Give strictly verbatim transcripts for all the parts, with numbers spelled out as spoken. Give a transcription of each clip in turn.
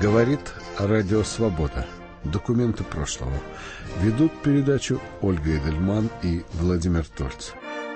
Говорит Радио Свобода. Документы прошлого. Ведут передачу Ольга Эдельман и Владимир Тольц.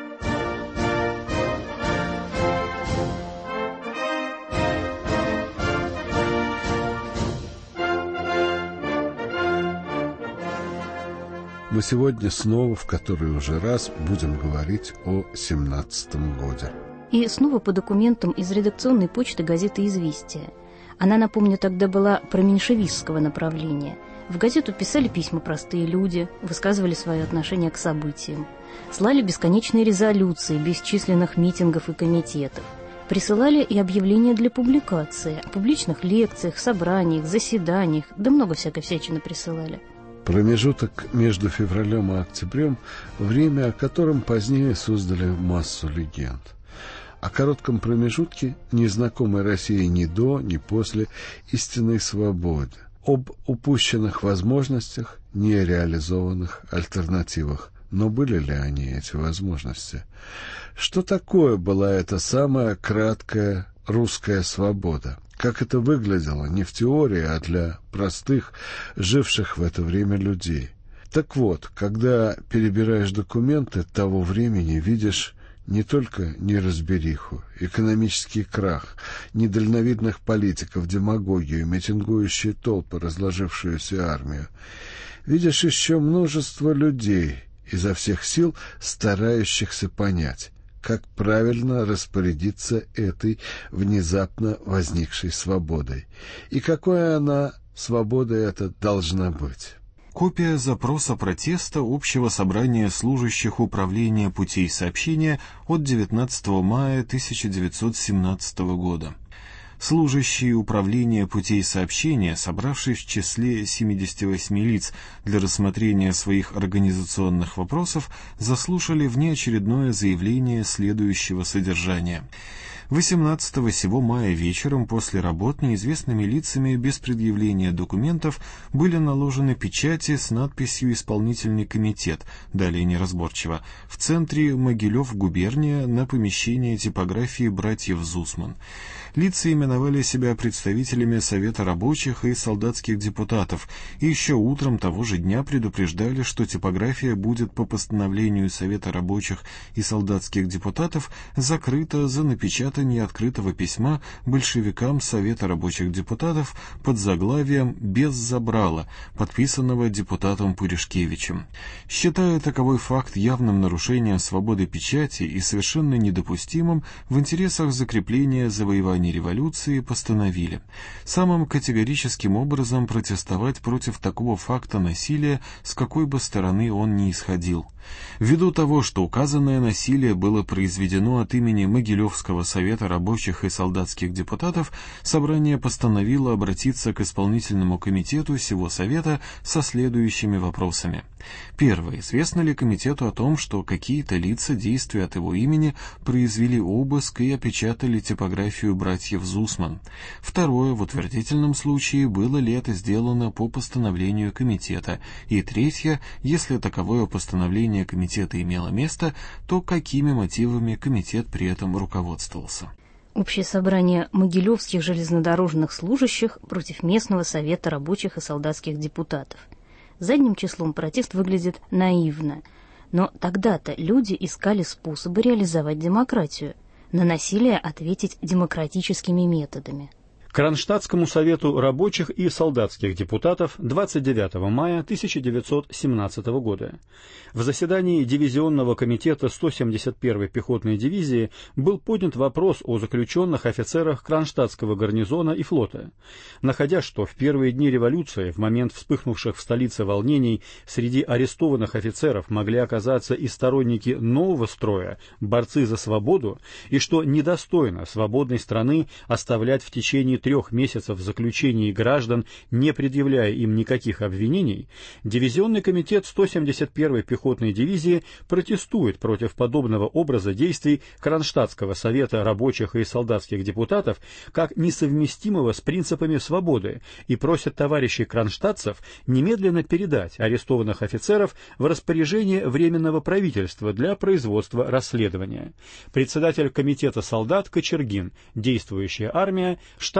Мы сегодня снова, в который уже раз, будем говорить о семнадцатом годе. И снова по документам из редакционной почты газеты «Известия». Она, напомню, тогда была променьшевистского направления. В газету писали письма простые люди, высказывали свое отношение к событиям, слали бесконечные резолюции бесчисленных митингов и комитетов, присылали и объявления для публикации о публичных лекциях, собраниях, заседаниях, да много всякой всячины присылали. Промежуток между февралем и октябрем – время, о котором позднее создали массу легенд. О коротком промежутке, незнакомой России ни до, ни после истинной свободы, об упущенных возможностях, нереализованных альтернативах. Но были ли они, эти возможности? Что такое была эта самая краткая русская свобода? Как это выглядело не в теории, а для простых, живших в это время людей? Так вот, когда перебираешь документы того времени, видишь не только неразбериху, экономический крах, недальновидных политиков, демагогию, митингующие толпы, разложившуюся армию. Видишь еще множество людей, изо всех сил старающихся понять, как правильно распорядиться этой внезапно возникшей свободой, и какой она, свобода эта, должна быть. Копия запроса протеста Общего собрания служащих Управления путей сообщения от девятнадцатого мая тысяча девятьсот семнадцатого года. Служащие Управления путей сообщения, собравшись в числе семидесяти восьми лиц для рассмотрения своих организационных вопросов, заслушали внеочередное заявление следующего содержания. восемнадцатого сего мая вечером после работ неизвестными лицами без предъявления документов были наложены печати с надписью «Исполнительный комитет», далее неразборчиво, в центре Могилев-губерния на помещении типографии братьев Зусман. Лица именовали себя представителями Совета рабочих и солдатских депутатов, и еще утром того же дня предупреждали, что типография будет по постановлению Совета рабочих и солдатских депутатов закрыта за напечатание открытого письма большевикам Совета рабочих депутатов под заглавием «Без забрала», подписанного депутатом Пуришкевичем. Считая таковой факт явным нарушением свободы печати и совершенно недопустимым, в интересах закрепления завоевания революции постановили самым категорическим образом протестовать против такого факта насилия, с какой бы стороны он ни исходил. Ввиду того, что указанное насилие было произведено от имени Могилевского совета рабочих и солдатских депутатов, собрание постановило обратиться к исполнительному комитету сего совета со следующими вопросами. Первое. Известно ли комитету о том, что какие-то лица, действуя от его имени, произвели обыск и опечатали типографию братьев Зусман? Второе. В утвердительном случае, было ли это сделано по постановлению комитета? И третье. Если таковое постановление комитета имело место, то какими мотивами комитет при этом руководствовался? Общее собрание могилевских железнодорожных служащих против местного совета рабочих и солдатских депутатов. Задним числом протест выглядит наивно, но тогда-то люди искали способы реализовать демократию, на насилие ответить демократическими методами. Кронштадтскому совету рабочих и солдатских депутатов двадцать девятого мая тысяча девятьсот семнадцатого года. В заседании дивизионного комитета сто семьдесят первой пехотной дивизии был поднят вопрос о заключенных офицерах Кронштадтского гарнизона и флота. Находя, что в первые дни революции, в момент вспыхнувших в столице волнений, среди арестованных офицеров могли оказаться и сторонники нового строя, борцы за свободу, и что недостойно свободной страны оставлять в течение трех месяцев в заключении граждан, не предъявляя им никаких обвинений, дивизионный комитет сто семьдесят первой пехотной дивизии протестует против подобного образа действий Кронштадтского совета рабочих и солдатских депутатов как несовместимого с принципами свободы и просит товарищей кронштадтцев немедленно передать арестованных офицеров в распоряжение Временного правительства для производства расследования. Председатель комитета солдат Кочергин, действующая армия, штаб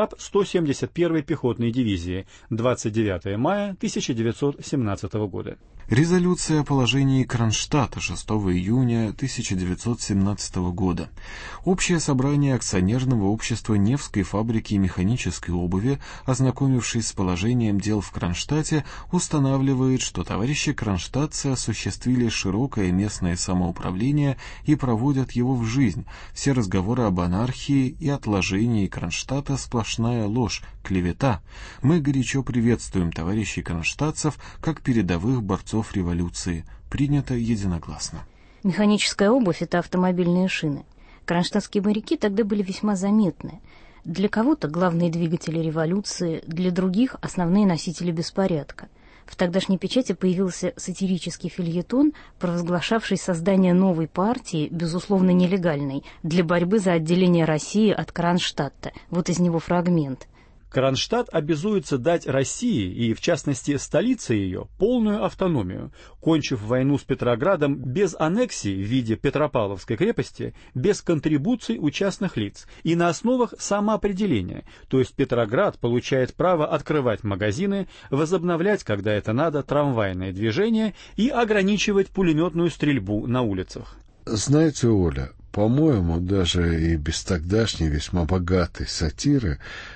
штаб сто семьдесят первой пехотной дивизии, двадцать девятого мая тысяча девятьсот семнадцатого года. Резолюция о положении Кронштадта шестого июня тысяча девятьсот семнадцатого года. Общее собрание акционерного общества Невской фабрики механической обуви, ознакомившись с положением дел в Кронштадте, устанавливает, что товарищи кронштадтцы осуществили широкое местное самоуправление и проводят его в жизнь. Все разговоры об анархии и отложении Кронштадта — сплошная ложь, клевета. Мы горячо приветствуем товарищей кронштадтцев как передовых борцов революции. Принято единогласно. Механическая обувь — это автомобильные шины. Кронштадтские моряки тогда были весьма заметны. Для кого-то главные двигатели революции, для других — основные носители беспорядка. В тогдашней печати появился сатирический фельетон, провозглашавший создание новой партии, безусловно нелегальной, для борьбы за отделение России от Кронштадта. Вот из него фрагмент. Кронштадт обязуется дать России, и в частности столице ее, полную автономию, кончив войну с Петроградом без аннексий в виде Петропавловской крепости, без контрибуций у частных лиц и на основах самоопределения, то есть Петроград получает право открывать магазины, возобновлять, когда это надо, трамвайное движение и ограничивать пулеметную стрельбу на улицах. Знаете, Оля, по-моему, даже и без тогдашней весьма богатой сатиры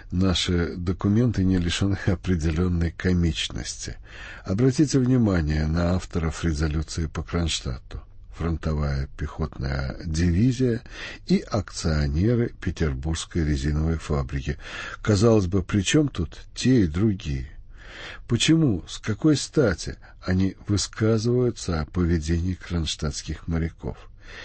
наши документы не лишены определенной комичности. Обратите внимание на авторов резолюции по Кронштадту. Фронтовая пехотная дивизия и акционеры Петербургской резиновой фабрики. Казалось бы, при чем тут те и другие? Почему, с какой стати они высказываются о поведении кронштадтских моряков?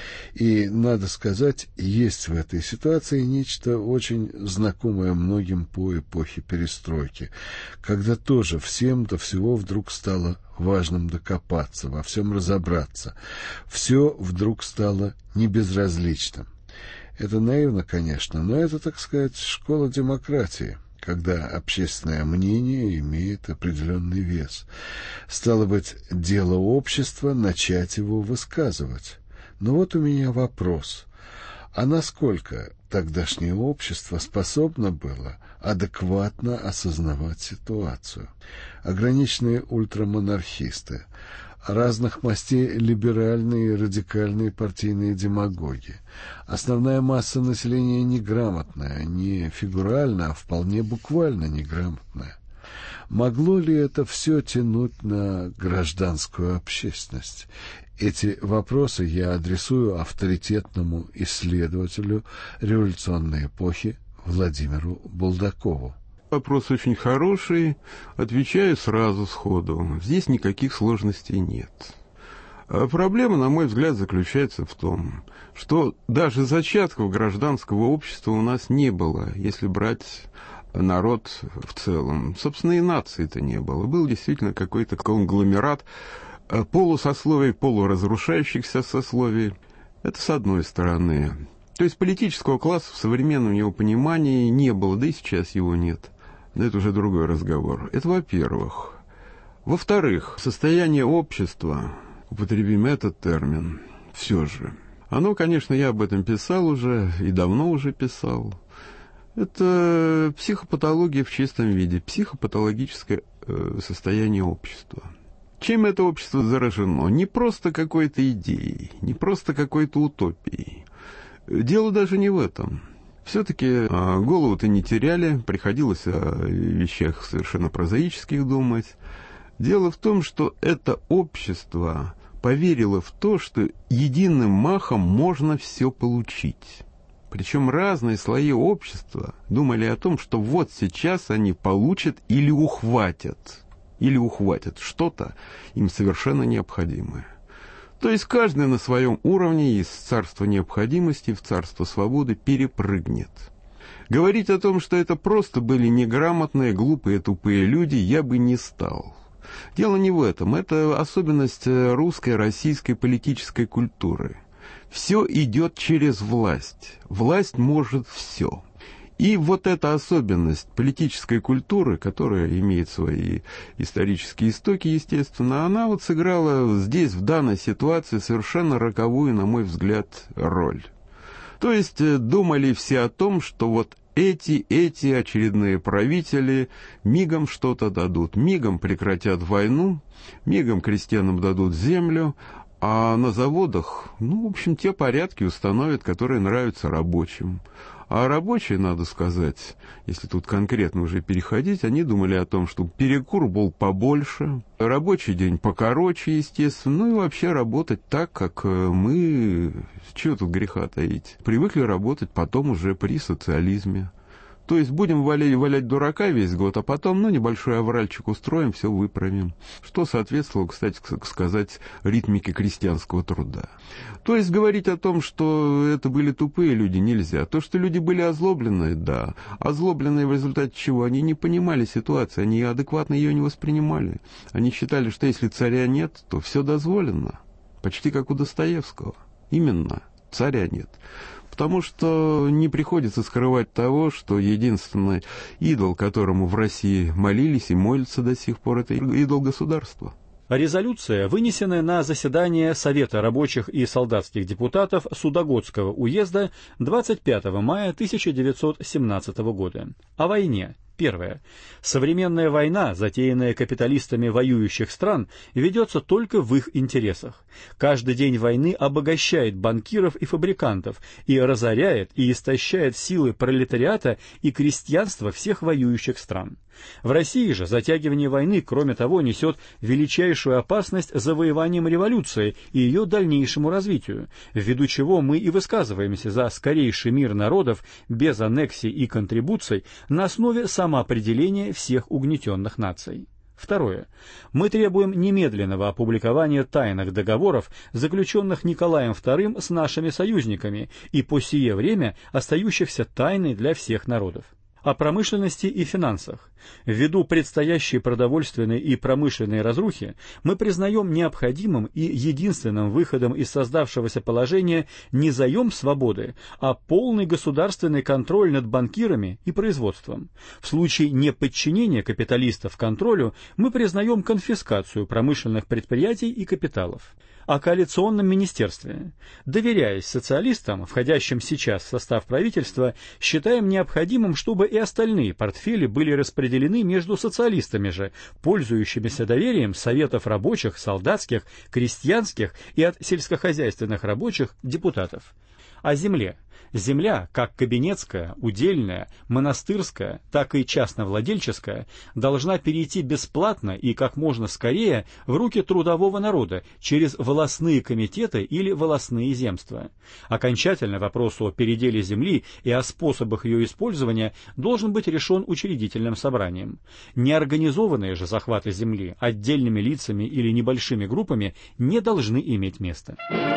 И, надо сказать, есть в этой ситуации нечто очень знакомое многим по эпохе перестройки, когда тоже всем до всего вдруг стало важным докопаться, во всем разобраться. Все вдруг стало небезразличным. Это наивно, конечно, но это, так сказать, школа демократии, когда общественное мнение имеет определенный вес. Стало быть, дело общества начать его высказывать. Но вот у меня вопрос. А насколько тогдашнее общество способно было адекватно осознавать ситуацию? Ограниченные ультрамонархисты, разных мастей либеральные и радикальные партийные демагоги. Основная масса населения неграмотная, не фигурально, а вполне буквально неграмотная. Могло ли это все тянуть на гражданскую общественность? Эти вопросы я адресую авторитетному исследователю революционной эпохи Владимиру Булдакову. Вопрос очень хороший. Отвечаю сразу сходу. Здесь никаких сложностей нет. А проблема, на мой взгляд, заключается в том, что даже зачатков гражданского общества у нас не было, если брать народ в целом. Собственно, и нации-то не было. Был действительно какой-то конгломерат полусословий, полуразрушающихся сословий. Это с одной стороны. То есть политического класса в современном его понимании не было, да и сейчас его нет. Но это уже другой разговор. Это во-первых. Во-вторых, состояние общества, употребим этот термин, все же. Оно, конечно, я об этом писал уже, и давно уже писал. Это психопатология в чистом виде, психопатологическое э, состояние общества. Чем это общество заражено? Не просто какой-то идеей, не просто какой-то утопией. Дело даже не в этом. Все-таки э, голову-то не теряли, приходилось о вещах совершенно прозаических думать. Дело в том, что это общество поверило в то, что единым махом можно все получить. Причем разные слои общества думали о том, что вот сейчас они получат или ухватят, или ухватят что-то им совершенно необходимое. То есть каждый на своем уровне из царства необходимости в царство свободы перепрыгнет. Говорить о том, что это просто были неграмотные, глупые, тупые люди, я бы не стал. Дело не в этом, это особенность русской, российской политической культуры. Все идет через власть. Власть может все. И вот эта особенность политической культуры, которая имеет свои исторические истоки, естественно, она вот сыграла здесь, в данной ситуации, совершенно роковую, на мой взгляд, роль. То есть думали все о том, что вот эти, эти очередные правители мигом что-то дадут, мигом прекратят войну, мигом крестьянам дадут землю, а на заводах, ну, в общем, те порядки установят, которые нравятся рабочим. А рабочие, надо сказать, если тут конкретно уже переходить, они думали о том, что перекур был побольше, рабочий день покороче, естественно, ну и вообще работать так, как мы, чего тут греха таить, привыкли работать потом уже при социализме. То есть будем валять, валять дурака весь год, а потом, ну, небольшой авральчик устроим, все выправим. Что соответствовало, кстати сказать, ритмике крестьянского труда. То есть говорить о том, что это были тупые люди, нельзя. То, что люди были озлобленные, да. Озлобленные в результате чего? Они не понимали ситуации, они адекватно ее не воспринимали. Они считали, что если царя нет, то все дозволено. Почти как у Достоевского. Именно, царя нет. Потому что не приходится скрывать того, что единственный идол, которому в России молились и молятся до сих пор, это идол государства. Резолюция, вынесенная на заседание Совета рабочих и солдатских депутатов Судогодского уезда двадцать пятого мая тысяча девятьсот семнадцатого года. О войне. Первое. Современная война, затеянная капиталистами воюющих стран, ведется только в их интересах. Каждый день войны обогащает банкиров и фабрикантов и разоряет и истощает силы пролетариата и крестьянства всех воюющих стран. В России же затягивание войны, кроме того, несет величайшую опасность завоеванием революции и ее дальнейшему развитию, ввиду чего мы и высказываемся за скорейший мир народов без аннексий и контрибуций на основе самоопределения всех угнетенных наций. Второе. Мы требуем немедленного опубликования тайных договоров, заключенных Николаем вторым с нашими союзниками и по сие время остающихся тайной для всех народов. О промышленности и финансах. Ввиду предстоящей продовольственной и промышленной разрухи мы признаем необходимым и единственным выходом из создавшегося положения не заем свободы, а полный государственный контроль над банкирами и производством. В случае неподчинения капиталистов контролю мы признаем конфискацию промышленных предприятий и капиталов. О коалиционном министерстве. Доверяясь социалистам, входящим сейчас в состав правительства, считаем необходимым, чтобы и остальные портфели были распределены между социалистами же, пользующимися доверием советов рабочих, солдатских, крестьянских и от сельскохозяйственных рабочих депутатов. О земле. Земля, как кабинетская, удельная, монастырская, так и частновладельческая, должна перейти бесплатно и как можно скорее в руки трудового народа через волостные комитеты или волостные земства. Окончательно вопрос о переделе земли и о способах ее использования должен быть решен учредительным собранием. Неорганизованные же захваты земли отдельными лицами или небольшими группами не должны иметь места.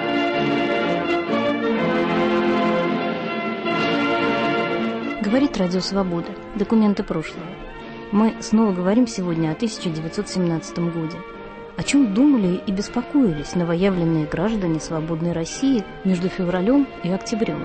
Говорит Радио Свобода. Документы прошлого. Мы снова говорим сегодня о тысяча девятьсот семнадцатом годе. О чем думали и беспокоились новоявленные граждане свободной России между февралем и октябрем?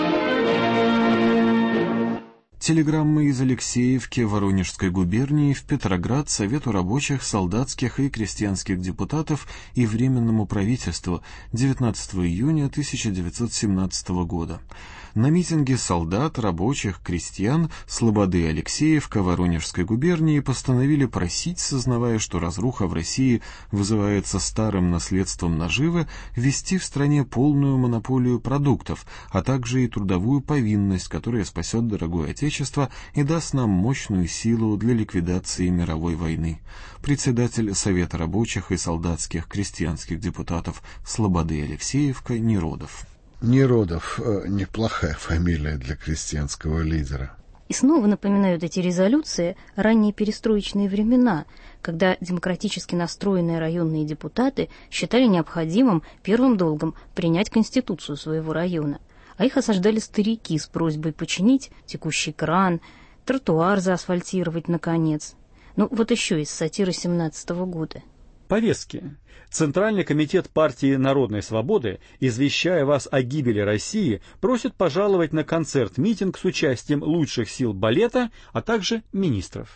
Телеграммы из Алексеевки Воронежской губернии в Петроград Совету рабочих, солдатских и крестьянских депутатов и Временному правительству девятнадцатого июня тысяча девятьсот семнадцатого года. На митинге солдат, рабочих, крестьян Слободы Алексеевка Воронежской губернии постановили просить, сознавая, что разруха в России вызывается старым наследством наживы, ввести в стране полную монополию продуктов, а также и трудовую повинность, которая спасет дорогое Отечество и даст нам мощную силу для ликвидации мировой войны. Председатель Совета рабочих и солдатских крестьянских депутатов Слободы Алексеевка Неродов. Неродов – неплохая фамилия для крестьянского лидера. И снова напоминают эти резолюции ранние перестроечные времена, когда демократически настроенные районные депутаты считали необходимым первым долгом принять конституцию своего района, а их осаждали старики с просьбой починить текущий кран, тротуар заасфальтировать наконец. Ну вот еще из сатиры семнадцатого года. Повестки. Центральный комитет партии Народной Свободы, извещая вас о гибели России, просит пожаловать на концерт-митинг с участием лучших сил балета, а также министров.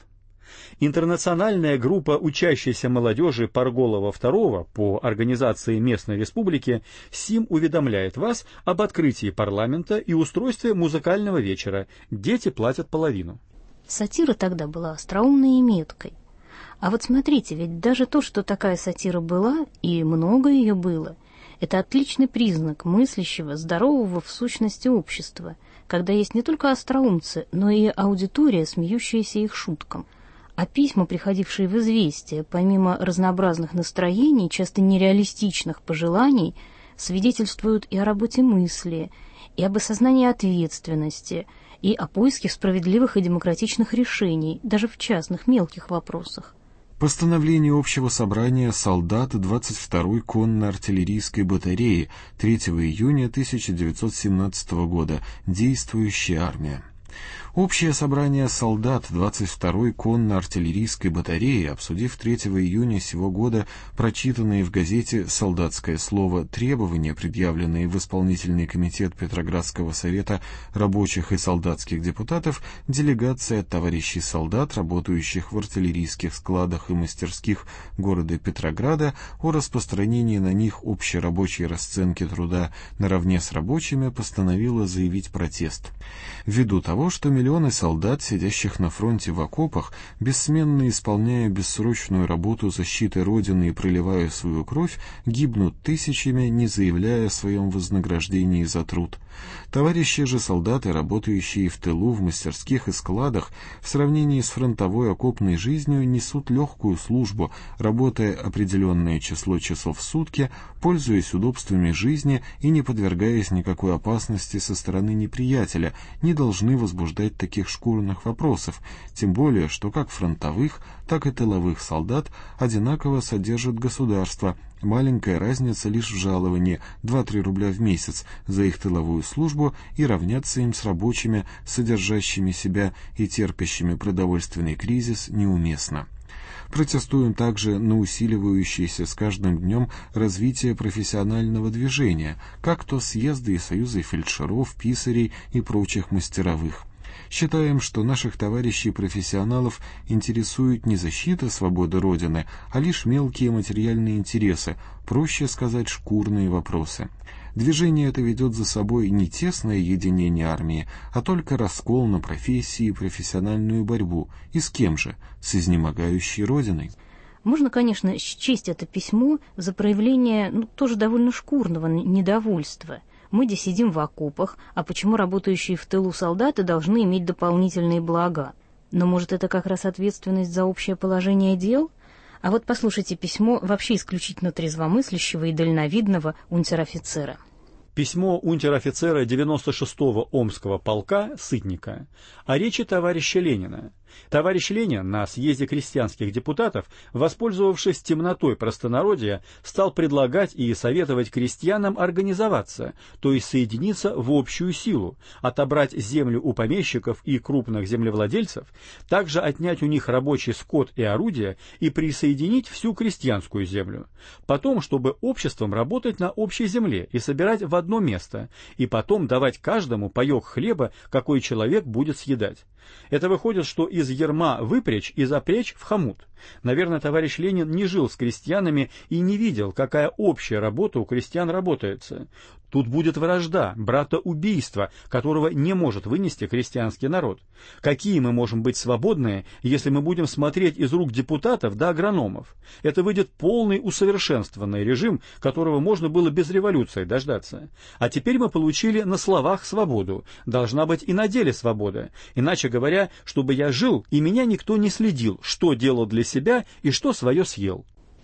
Интернациональная группа учащейся молодежи Парголова второго по организации местной республики СИМ уведомляет вас об открытии парламента и устройстве музыкального вечера. Дети платят половину. Сатира тогда была остроумной и меткой. А вот смотрите, ведь даже то, что такая сатира была, и много ее было, это отличный признак мыслящего, здорового в сущности общества, когда есть не только остроумцы, но и аудитория, смеющаяся их шуткам. А письма, приходившие в «Известия», помимо разнообразных настроений, часто нереалистичных пожеланий, свидетельствуют и о работе мысли, и об осознании ответственности, и о поиске справедливых и демократичных решений, даже в частных мелких вопросах. Постановление Общего собрания солдат двадцать второй конно-артиллерийской батареи третьего июня тысяча девятьсот семнадцатого года. Действующая армия. Общее собрание солдат двадцать второй конно-артиллерийской батареи, обсудив третьего июня сего года прочитанные в газете «Солдатское слово» требования, предъявленные в исполнительный комитет Петроградского совета рабочих и солдатских депутатов, делегация товарищей солдат, работающих в артиллерийских складах и мастерских города Петрограда, о распространении на них общерабочей расценки труда наравне с рабочими, постановила заявить протест. Ввиду того, что миллионы солдат, сидящих на фронте в окопах, бессменно исполняя бессрочную работу защиты Родины и проливая свою кровь, гибнут тысячами, не заявляя о своем вознаграждении за труд. Товарищи же солдаты, работающие в тылу, в мастерских и складах, в сравнении с фронтовой окопной жизнью несут легкую службу, работая определенное число часов в сутки, пользуясь удобствами жизни и не подвергаясь никакой опасности со стороны неприятеля, не должны возбуждать таких шкурных вопросов, тем более, что как фронтовых, так и тыловых солдат одинаково содержит государство. Маленькая разница лишь в жаловании два-три рубля в месяц за их тыловую службу и равняться им с рабочими, содержащими себя и терпящими продовольственный кризис, неуместно. Протестуем также на усиливающееся с каждым днем развитие профессионального движения, как то съезды и союзы фельдшеров, писарей и прочих мастеровых. Считаем, что наших товарищей-профессионалов интересует не защита свободы Родины, а лишь мелкие материальные интересы, проще сказать, шкурные вопросы. Движение это ведет за собой не тесное единение армии, а только раскол на профессии и профессиональную борьбу. И с кем же? С изнемогающей Родиной. Можно, конечно, счесть это письмо за проявление, ну, тоже довольно шкурного недовольства. Мы здесь сидим в окопах, а почему работающие в тылу солдаты должны иметь дополнительные блага? Но, может, это как раз ответственность за общее положение дел? А вот послушайте письмо вообще исключительно трезвомыслящего и дальновидного унтер-офицера. Письмо унтер-офицера девяносто шестого Омского полка Сытника о речи товарища Ленина. Товарищ Ленин на съезде крестьянских депутатов, воспользовавшись темнотой простонародья, стал предлагать и советовать крестьянам организоваться, то есть соединиться в общую силу, отобрать землю у помещиков и крупных землевладельцев, также отнять у них рабочий скот и орудия и присоединить всю крестьянскую землю. Потом, чтобы обществом работать на общей земле и собирать в одно место, и потом давать каждому паек хлеба, какой человек будет съедать. Это выходит, что из ярма выпрячь и запрячь в хомут. Наверное, товарищ Ленин не жил с крестьянами и не видел, какая общая работа у крестьян работается. Тут будет вражда, братоубийство, которого не может вынести крестьянский народ. Какие мы можем быть свободные, если мы будем смотреть из рук депутатов до агрономов? Это выйдет полный усовершенствованный режим, которого можно было без революции дождаться. А теперь мы получили на словах свободу, должна быть и на деле свобода. Иначе говоря, чтобы я жил, и меня никто не следил, что делал для себя и что свое съел.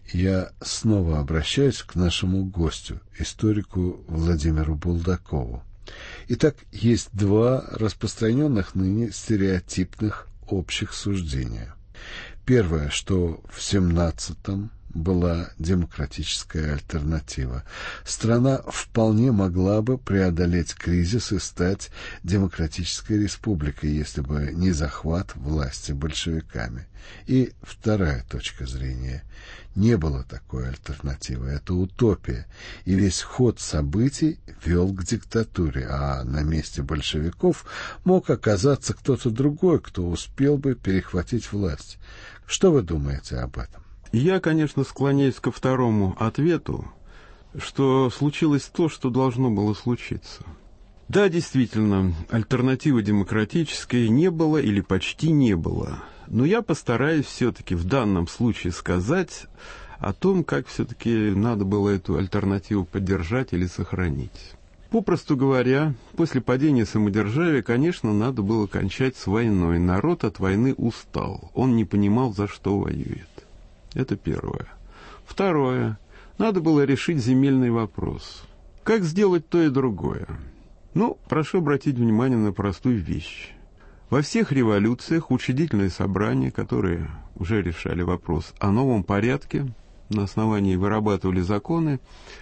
Я снова обращаюсь к нашему гостю, историку Владимиру Булдакову. Итак, есть два распространенных ныне стереотипных общих суждения. Первое, что в семнадцатом, была демократическая альтернатива. Страна вполне могла бы преодолеть кризис и стать демократической республикой, если бы не захват власти большевиками. И вторая точка зрения. Не было такой альтернативы. Это утопия. И весь ход событий вел к диктатуре, а на месте большевиков мог оказаться кто-то другой, кто успел бы перехватить власть. Что вы думаете об этом? Я, конечно, склоняюсь ко второму ответу, что случилось то, что должно было случиться. Да, действительно, альтернативы демократической не было или почти не было. Но я постараюсь все-таки в данном случае сказать о том, как все-таки надо было эту альтернативу поддержать или сохранить. Попросту говоря, после падения самодержавия, конечно, надо было кончать с войной. Народ от войны устал, он не понимал, за что воюет. Это первое. Второе. Надо было решить земельный вопрос. Как сделать то и другое? Ну, прошу обратить внимание на простую вещь. Во всех революциях учредительные собрания, которые уже решали вопрос о новом порядке, на основании вырабатывали законы,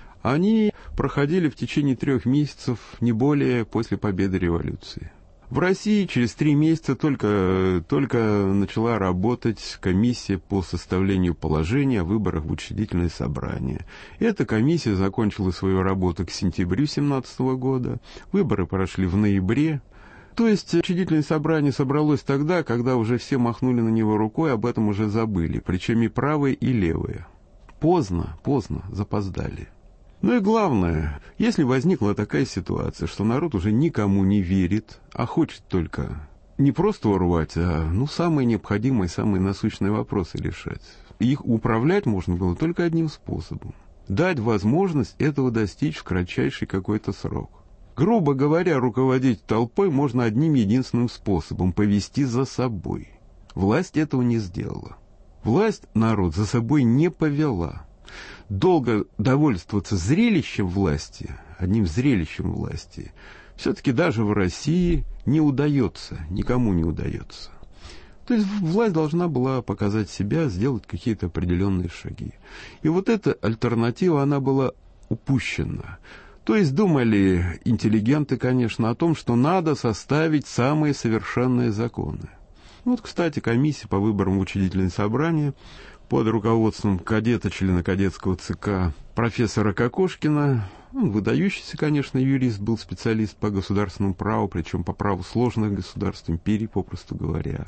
они проходили в течение трех месяцев, не более, после победы революции. В России через три месяца только, только начала работать комиссия по составлению положения о выборах в учредительное собрание. Эта комиссия закончила свою работу к сентябрю тысяча девятьсот семнадцатого года, выборы прошли в ноябре. То есть учредительное собрание собралось тогда, когда уже все махнули на него рукой, об этом уже забыли, причем и правые, и левые. Поздно, поздно, запоздали. Ну и главное, если возникла такая ситуация, что народ уже никому не верит, а хочет только не просто урвать, а ну, самые необходимые, самые насущные вопросы решать. Их управлять можно было только одним способом. Дать возможность этого достичь в кратчайший какой-то срок. Грубо говоря, руководить толпой можно одним единственным способом – повести за собой. Власть этого не сделала. Власть народ за собой не повела. Долго довольствоваться зрелищем власти, одним зрелищем власти, все-таки даже в России не удается, никому не удается. То есть власть должна была показать себя, сделать какие-то определенные шаги. И вот эта альтернатива, она была упущена. То есть думали интеллигенты, конечно, о том, что надо составить самые совершенные законы. Вот, кстати, комиссия по выборам в учредительное собрание под руководством кадета, члена кадетского ЦК профессора Кокошкина, он выдающийся, конечно, юрист, был специалист по государственному праву, причем по праву сложных государств, империи, попросту говоря.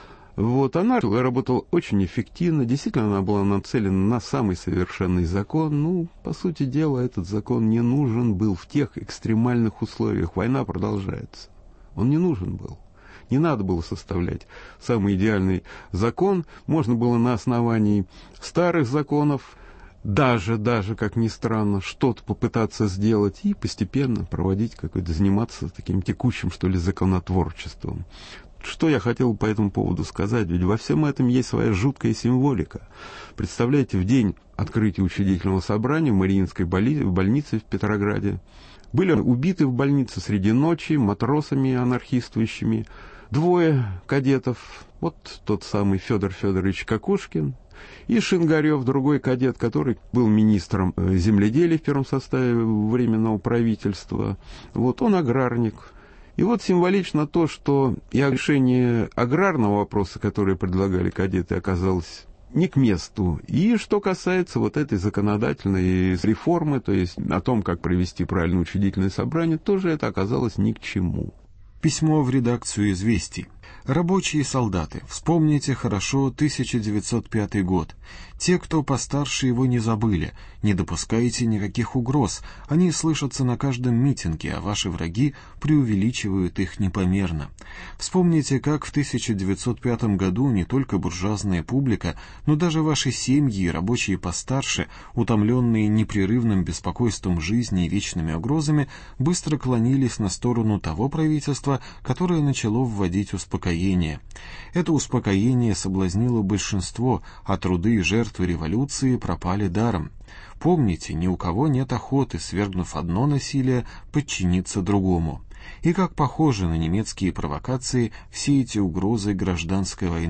Вот, она работала очень эффективно, действительно, она была нацелена на самый совершенный закон. Ну, по сути дела, этот закон не нужен был в тех экстремальных условиях. Война продолжается. Он не нужен был. Не надо было составлять самый идеальный закон. Можно было на основании старых законов, даже, даже, как ни странно, что-то попытаться сделать и постепенно проводить какой-то, заниматься таким текущим, что ли, законотворчеством. Что я хотел по этому поводу сказать? Ведь во всем этом есть своя жуткая символика. Представляете, в день открытия учредительного собрания в Мариинской больнице в Петрограде были убиты в больнице среди ночи матросами анархистующими двое кадетов. Вот тот самый Федор Федорович Кокошкин и Шингарев, другой кадет, который был министром земледелия в первом составе Временного правительства. Вот он аграрник. И вот символично то, что и решение аграрного вопроса, которое предлагали кадеты, оказалось не к месту. И что касается вот этой законодательной реформы, то есть о том, как провести правильное учредительное собрание, тоже это оказалось ни к чему. Письмо в редакцию «Известий». Рабочие и солдаты, вспомните хорошо тысяча девятьсот пятый год. Те, кто постарше, его не забыли. Не допускайте никаких угроз. Они слышатся на каждом митинге, а ваши враги преувеличивают их непомерно. Вспомните, как в тысяча девятьсот пятом году не только буржуазная публика, но даже ваши семьи и рабочие постарше, утомленные непрерывным беспокойством жизни и вечными угрозами, быстро клонились на сторону того правительства, которое начало вводить успокоение. Это успокоение соблазнило большинство, а труды и жертвы революции пропали даром. Помните, ни у кого нет охоты, свергнув одно насилие, подчиниться другому. И как похожи на немецкие провокации все эти угрозы гражданской войны.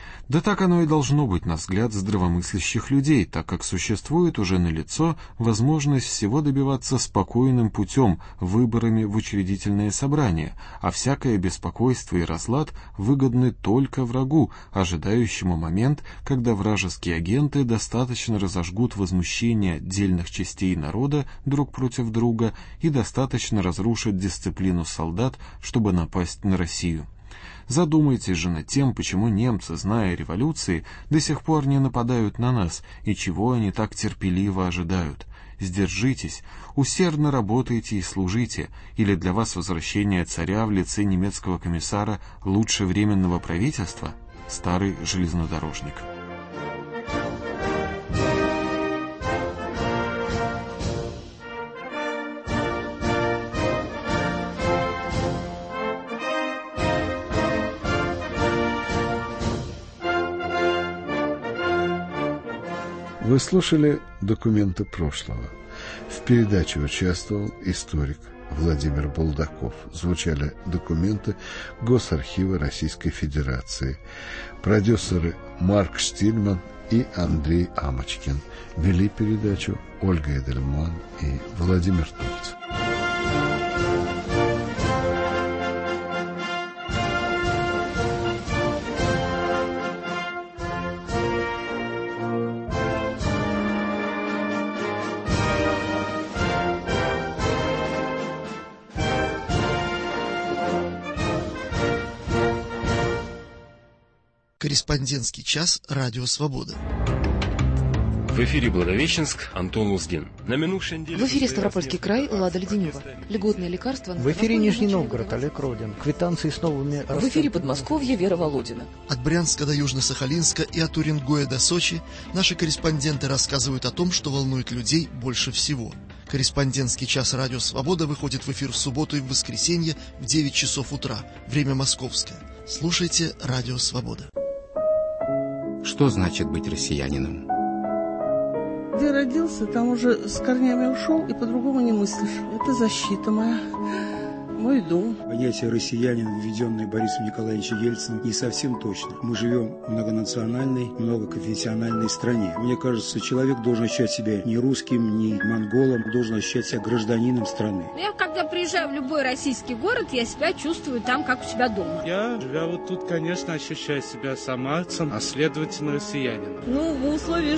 Да так оно и должно быть, на взгляд здравомыслящих людей, так как существует уже налицо возможность всего добиваться спокойным путем, выборами в учредительное собрание, а всякое беспокойство и разлад выгодны только врагу, ожидающему момент, когда вражеские агенты достаточно разожгут возмущение отдельных частей народа друг против друга и достаточно разрушат дисциплину солдат, чтобы напасть на Россию. Задумайтесь же над тем, почему немцы, зная о революции, до сих пор не нападают на нас, и чего они так терпеливо ожидают. Сдержитесь, усердно работайте и служите, или для вас возвращение царя в лице немецкого комиссара лучше временного правительства? Старый железнодорожник. Вы слушали «Документы прошлого». В передаче участвовал историк Владимир Булдаков. Звучали документы Госархива Российской Федерации. Продюсеры Марк Штильман и Андрей Амочкин. Вели передачу Ольга Эдельман и Владимир Тульцев. Корреспондентский час «Радио Свобода». В эфире Благовещенск, Антон Луздин. На минувшей неделе... В эфире Ставропольский край, Лада Леденева. Льготные лекарства... В эфире Нижний Новгород, Олег Родин. Квитанции с новыми... В эфире Подмосковье, Вера Володина. От Брянска до Южно-Сахалинска и от Уренгоя до Сочи наши корреспонденты рассказывают о том, что волнует людей больше всего. Корреспондентский час «Радио Свобода» выходит в эфир в субботу и в воскресенье в девять часов утра. Время московское. Слушайте «Радио Свобода». Что значит быть россиянином? Где родился, там уже с корнями ушел, и по-другому не мыслишь. Это защита моя, мой дом. Понятие «россиянин», введенное Борисом Николаевичем Ельциным, не совсем точно. Мы живем в многонациональной, многоконфессиональной стране. Мне кажется, человек должен ощущать себя не русским, не монголом, должен ощущать себя гражданином страны. Я, когда приезжаю в любой российский город, я себя чувствую там, как у себя дома. Я, живя вот тут, конечно, ощущаю себя самарцем, а следовательно, россиянином. Ну, в условиях